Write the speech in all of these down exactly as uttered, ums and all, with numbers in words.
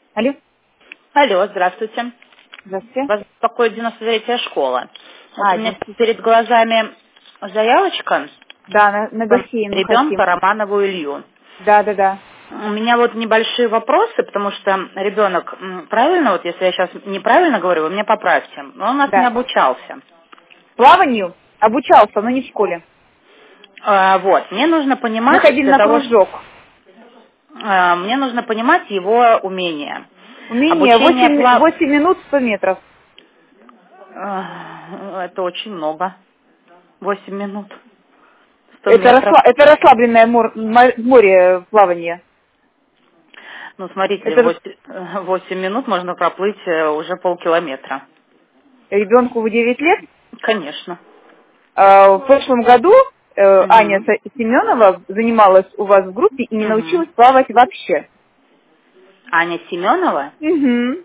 Алло, Алло, здравствуйте. здравствуйте. Вас беспокоит девяносто третья школа. Вот А, у меня девяносто перед глазами заявочка Да, на, на бассейн мы ребенка хотим. Романову Илью. Да, да, да. У меня вот небольшие вопросы, потому что ребенок, м, правильно, вот если я сейчас неправильно говорю, вы меня поправьте, но он у нас не Да. обучался. Плаванию обучался, но не в школе. А, вот, мне нужно Мы понимать ходили для на того, что кружок. мне нужно понимать его умения. Умение Обучение восемь плав... восемь минут сто метров. А, Это очень много. Восемь минут. Сто Это, метров. расслаб- это расслабленное мор- мо- море плавание. Ну, смотрите, Это восемь минут можно проплыть э, уже полкилометра. ребенку в девять лет. Конечно. А, в прошлом году э, Аня Угу. Са- Семенова занималась у вас в группе и не Угу. научилась плавать вообще. Аня Семенова? Угу.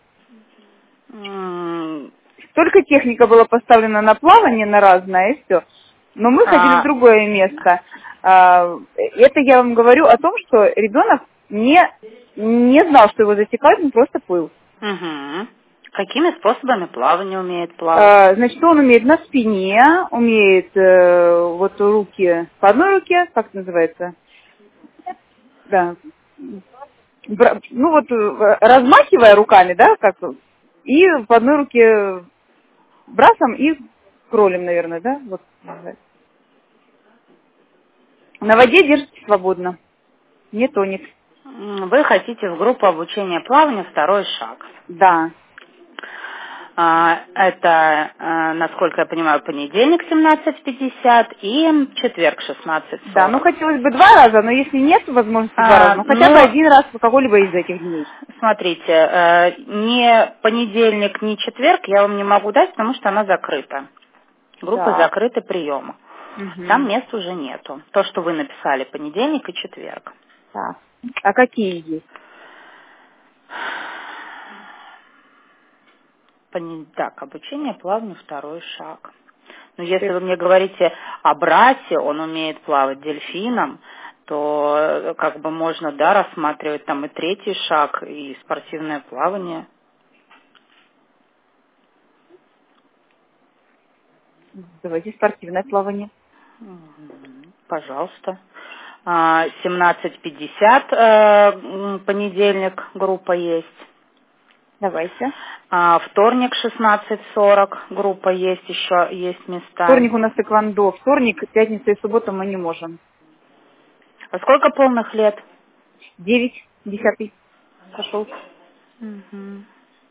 М, Только техника была поставлена на плавание, на разное, и все. Но мы ходили в а, другое место. А, Это я вам говорю о том, что ребенок не, не знал, что его засекают, он просто плыл. угу. Какими способами плавания умеет плавать? А, Значит, он умеет на спине, умеет э, вот руки по одной руке, как это называется, да, бра- ну вот э, размахивая руками, да, как, и по одной руке брасом и кролем, наверное, да, вот называется. На воде держится свободно, не тонет. М, Вы хотите в группу обучения плаванию второй шаг. Да, А, Это, э, насколько я понимаю, понедельник семнадцать пятьдесят и четверг шестнадцать да, ну сорок. хотелось бы два раза, но если нет возможности два раза, А, ну хотя бы ну, один раз в какой-либо из этих дней. смотрите, э, ни понедельник, ни четверг я вам не могу дать, потому что она закрыта. Группа Так, закрыты приема. Там угу. мест уже нету. То, что вы написали, понедельник и четверг. Так. А какие есть? Пони- Так, обучение плаванию второй шаг. Но если Э, вы мне говорите о брате, он умеет плавать дельфином, то э, как бы можно, да, рассматривать там и третий шаг, и спортивное плавание. Давайте спортивное плавание. Мгм. Пожалуйста. А, семнадцать пятьдесят, э, м, понедельник группа есть. Давайте. А, вторник шестнадцать сорок группа есть, еще есть места. Вторник у нас тэквондо. Вторник, пятница и суббота мы не можем. А сколько полных лет? Девять, десятый пошел. Мгм.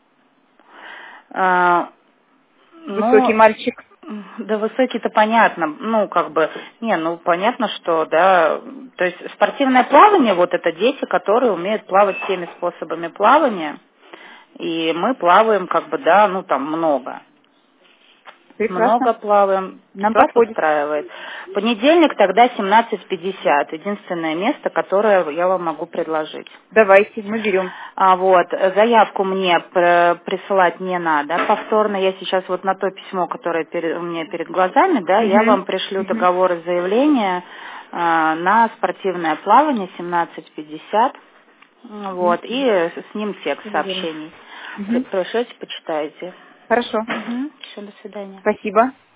А, Высокий ну, мальчик. да высокий-то понятно. Ну, как бы, не, ну, понятно, что, да, то есть спортивное плавание, вот это дети, которые умеют плавать всеми способами плавания, и мы плаваем, как бы, да, ну, там много. Прекрасно. Много плаваем, Нам вас подходит. устраивает. Понедельник тогда семнадцать пятьдесят, единственное место, которое я вам могу предложить. Давайте, мы берем. А вот, заявку мне пр- присылать не надо. Повторно я сейчас вот на то письмо, которое перед- у меня перед глазами, да, я Угу. вам пришлю Угу. договор и заявление а, на спортивное плавание семнадцать пятьдесят. Вот, и с ним текст сообщений. При- Угу. Пришлете, почитайте. Хорошо. Угу. Все, до свидания. Спасибо.